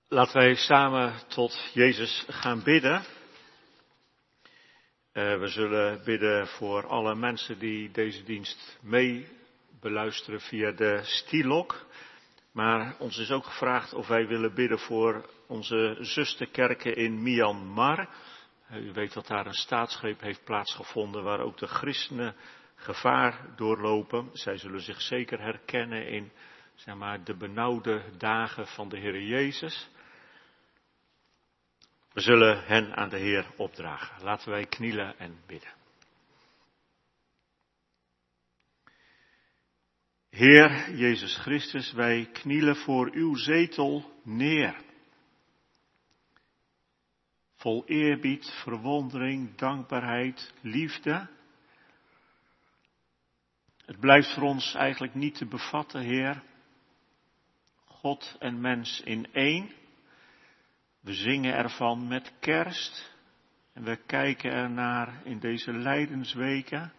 Laten wij samen tot Jezus gaan bidden. We zullen bidden voor alle mensen die deze dienst mee beluisteren via de Stilok. Maar ons is ook gevraagd of wij willen bidden voor onze zusterkerken in Myanmar. U weet dat daar een staatsgreep heeft plaatsgevonden waar ook de christenen gevaar doorlopen. Zij zullen zich zeker herkennen in de benauwde dagen van de Heer Jezus. We zullen hen aan de Heer opdragen. Laten wij knielen en bidden. Heer Jezus Christus, wij knielen voor uw zetel neer. Vol eerbied, verwondering, dankbaarheid, liefde. Het blijft voor ons eigenlijk niet te bevatten, Heer. God en mens in één. We zingen ervan met kerst en we kijken ernaar in deze lijdensweken.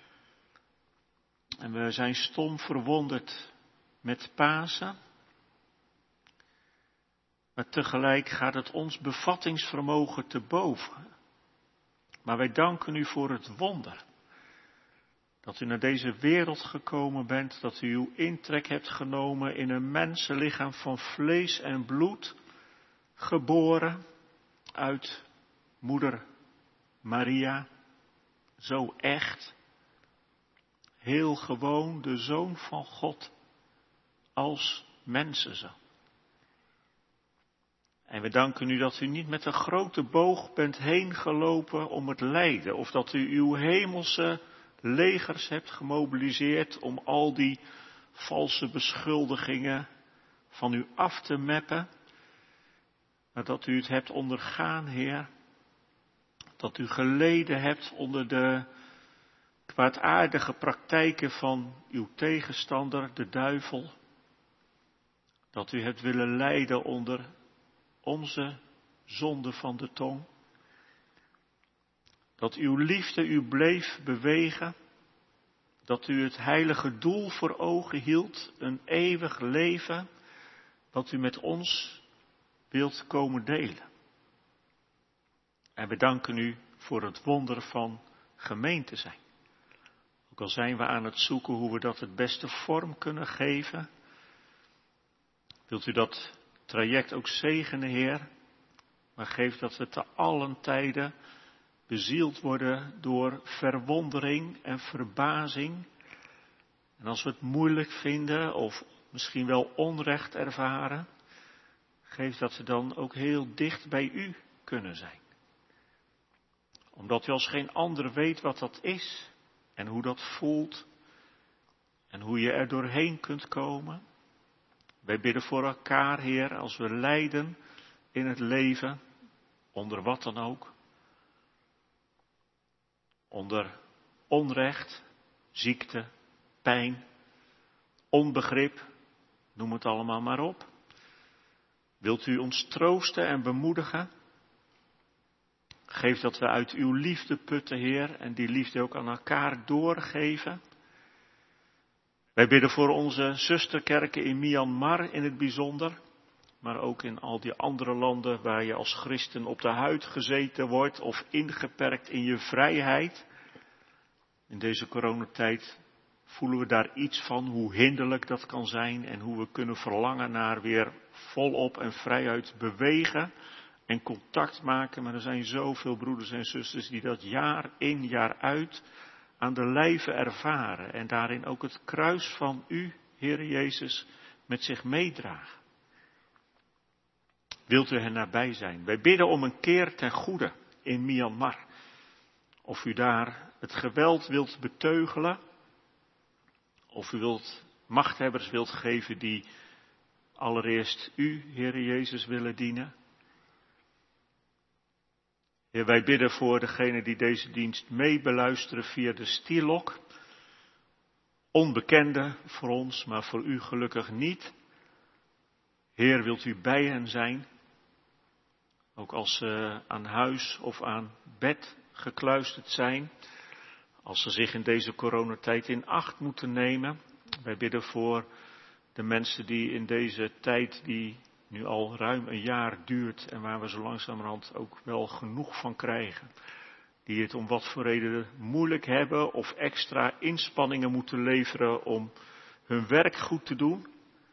En we zijn stom verwonderd met Pasen. Maar tegelijk gaat het ons bevattingsvermogen te boven. Maar wij danken u voor het wonder. Dat u naar deze wereld gekomen bent, dat u uw intrek hebt genomen in een mensenlichaam van vlees en bloed. Geboren uit moeder Maria, zo echt, heel gewoon de Zoon van God als mensenzoon. En we danken u dat u niet met een grote boog bent heen gelopen om het lijden, of dat u uw hemelse legers hebt gemobiliseerd om al die valse beschuldigingen van u af te meppen. Maar dat u het hebt ondergaan, Heer. Dat u geleden hebt onder de kwaadaardige praktijken van uw tegenstander, de duivel. Dat u hebt willen lijden onder onze zonde van de tong. Dat uw liefde u bleef bewegen. Dat u het heilige doel voor ogen hield, een eeuwig leven, dat u met ons wilt komen delen. En we danken u voor het wonder van gemeente zijn. Ook al zijn we aan het zoeken hoe we dat het beste vorm kunnen geven. Wilt u dat traject ook zegenen, Heer. Maar geef dat we te allen tijden bezield worden door verwondering en verbazing. En als we het moeilijk vinden of misschien wel onrecht ervaren, geef dat we dan ook heel dicht bij u kunnen zijn. Omdat u als geen ander weet wat dat is en hoe dat voelt en hoe je er doorheen kunt komen. Wij bidden voor elkaar, Heer, als we lijden in het leven, onder wat dan ook. Onder onrecht, ziekte, pijn, onbegrip, noem het allemaal maar op. Wilt u ons troosten en bemoedigen? Geef dat we uit uw liefde putten, Heer, en die liefde ook aan elkaar doorgeven. Wij bidden voor onze zusterkerken in Myanmar in het bijzonder, maar ook in al die andere landen waar je als christen op de huid gezeten wordt of ingeperkt in je vrijheid. In deze coronatijd voelen we daar iets van hoe hinderlijk dat kan zijn en hoe we kunnen verlangen naar weer volop en vrijuit bewegen en contact maken. Maar er zijn zoveel broeders en zusters die dat jaar in jaar uit aan de lijve ervaren en daarin ook het kruis van u, Heere Jezus, met zich meedragen. Wilt u hen nabij zijn? Wij bidden om een keer ten goede in Myanmar. Of u daar het geweld wilt beteugelen, of u machthebbers wilt geven die allereerst u, Heere Jezus, willen dienen. Heer, wij bidden voor degenen die deze dienst meebeluisteren via de Stilok. Onbekende voor ons, maar voor u gelukkig niet. Heer, wilt u bij hen zijn? Ook als ze aan huis of aan bed gekluisterd zijn. Als ze zich in deze coronatijd in acht moeten nemen. Wij bidden voor de mensen die in deze tijd die nu al ruim een jaar duurt en waar we zo langzamerhand ook wel genoeg van krijgen. Die het om wat voor reden moeilijk hebben of extra inspanningen moeten leveren om hun werk goed te doen.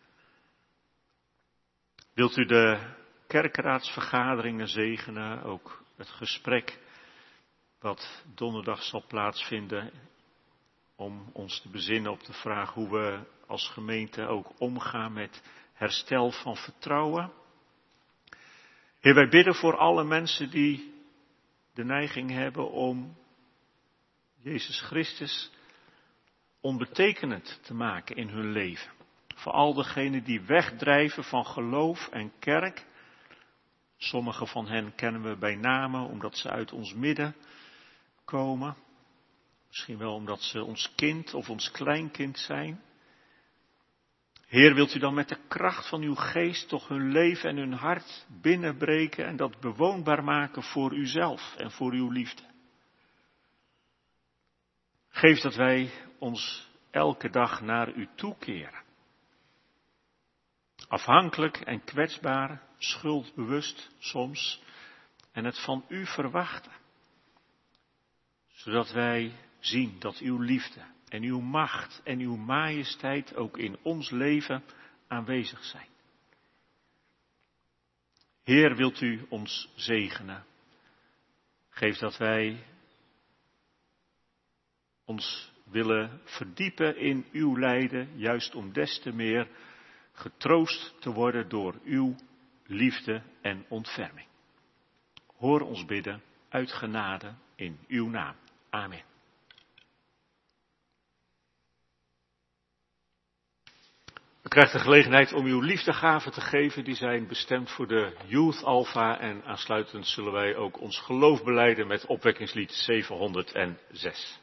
Wilt u de kerkraadsvergaderingen zegenen, ook het gesprek wat donderdag zal plaatsvinden, om ons te bezinnen op de vraag hoe we als gemeente ook omgaan met herstel van vertrouwen. Heer, wij bidden voor alle mensen die de neiging hebben om Jezus Christus onbetekenend te maken in hun leven. Voor al degenen die wegdrijven van geloof en kerk. Sommige van hen kennen we bij name omdat ze uit ons midden komen. Misschien wel omdat ze ons kind of ons kleinkind zijn. Heer, wilt u dan met de kracht van uw geest toch hun leven en hun hart binnenbreken en dat bewoonbaar maken voor uzelf en voor uw liefde. Geef dat wij ons elke dag naar u toekeren. Afhankelijk en kwetsbaar, schuldbewust soms, en het van u verwachten. Zodat wij zien dat uw liefde en uw macht en uw majesteit ook in ons leven aanwezig zijn. Heer, wilt u ons zegenen. Geef dat wij ons willen verdiepen in uw lijden, juist om des te meer getroost te worden door uw liefde en ontferming. Hoor ons bidden uit genade in uw naam. Amen. U krijgt de gelegenheid om uw liefdegaven te geven. Die zijn bestemd voor de Youth Alpha. En aansluitend zullen wij ook ons geloof belijden met opwekkingslied 706.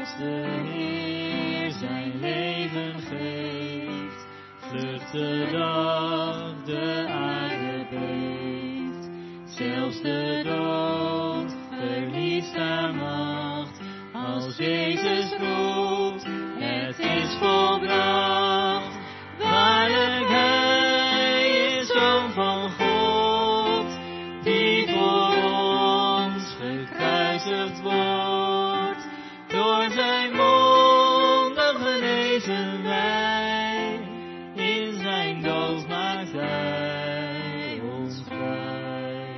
als de Heer zijn leven geeft, vlucht de dag, de aarde beeft. Zelfs de dood verliest haar macht, als Jezus roept, het is volbracht. Waarlijk Hij is Zoon van God, die voor ons gekruisigd wordt. Door zijn wonden genezen wij, in zijn dood maakt Hij ons vrij.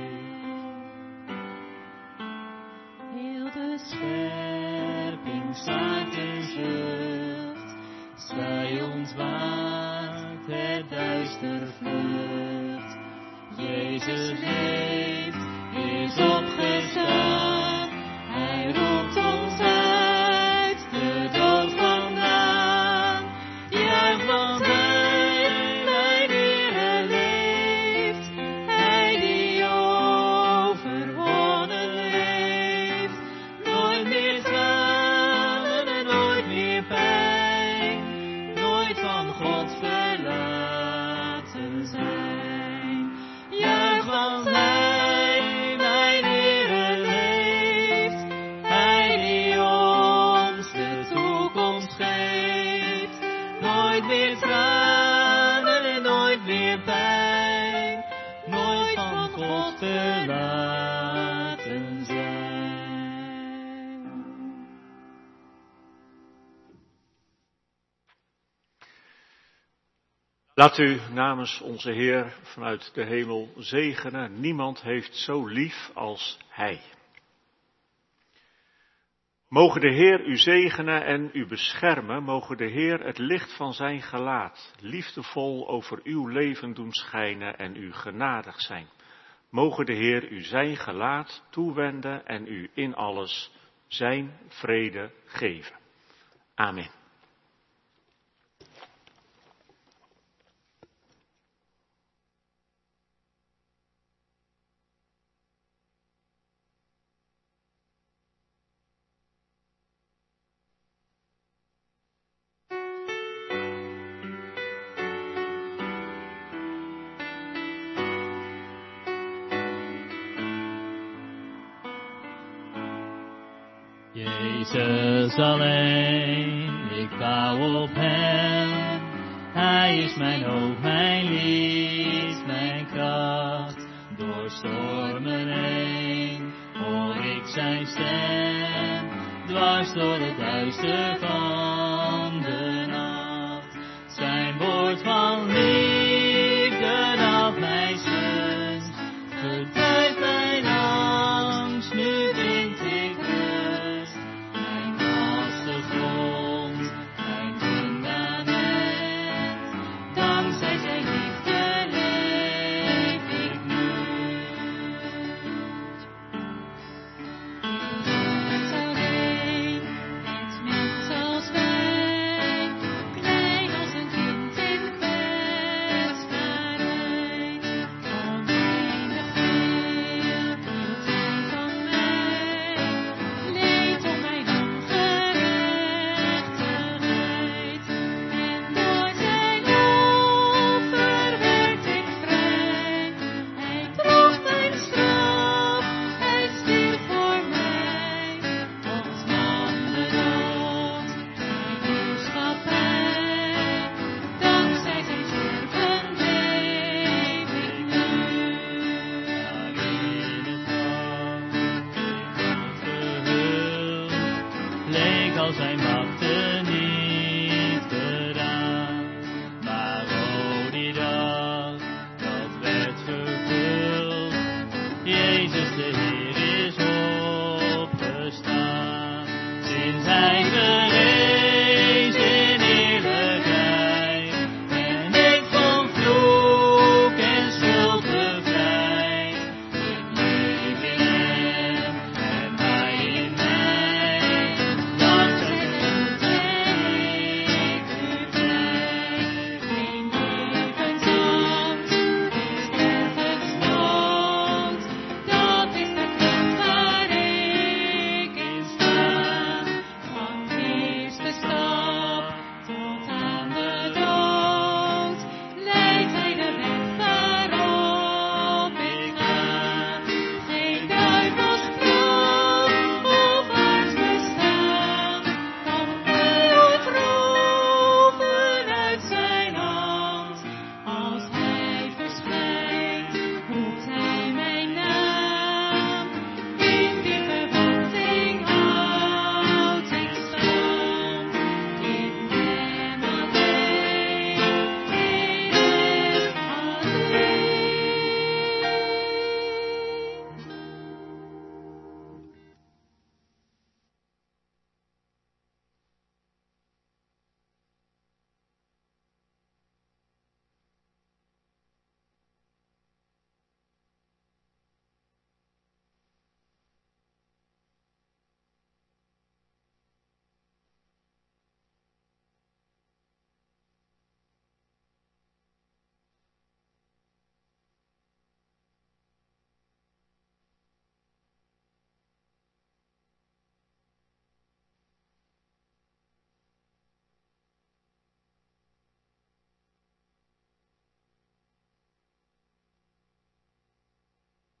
Heel de schepping staakt en zucht, zij ontwaakt, het duister vlucht. Jezus leeft, is opgestaan, Hij roept ons uit de dood vandaan. Juich, want Hij, mijn Heer, leeft, Hij die overwonnen heeft. Nooit meer tranen en nooit meer pijn, nooit van God verlaten zijn. Juich, want Hij, mijn Heer, leeft, Hij die ons de toekomst geeft. Nooit meer tranen en nooit meer pijn, nooit van God verlaten zijn. Laat u namens onze Heer vanuit de hemel zegenen. Niemand heeft zo lief als Hij. Mogen de Heer u zegenen en u beschermen. Mogen de Heer het licht van zijn gelaat liefdevol over uw leven doen schijnen en u genadig zijn. Mogen de Heer u zijn gelaat toewenden en u in alles zijn vrede geven. Amen. Jezus alleen, ik bouw op Hem. Hij is mijn hoop, mijn lied, mijn kracht. Door stormen heen hoor ik zijn stem, dwars door het duister van de nacht. Zijn woord van liefde daalt mij zus, verdrijft mijn angst, nu vind ik rust. Mijn vaste grond, mijn fundament, dankzij zijn liefde leef ik nu. Jezus alleen, niet mens als wij, klein als een kind in kwetsbaarheid. Oneindig veel hield hij van mij, leed om mijn ongerechtigheid. En door zijn offer werd ik vrij. Hij droeg mijn straf, hij stierf voor mij. Ontnam de dood, mijn heerschappij. Dankzij zijn sterven leef ik nu. Maar in het graf, gehuld, leek al zijn machten niet gedaan. Maar oh, die dag, dat werd vervuld. Jezus de Heer is opgestaan. Sinds Hij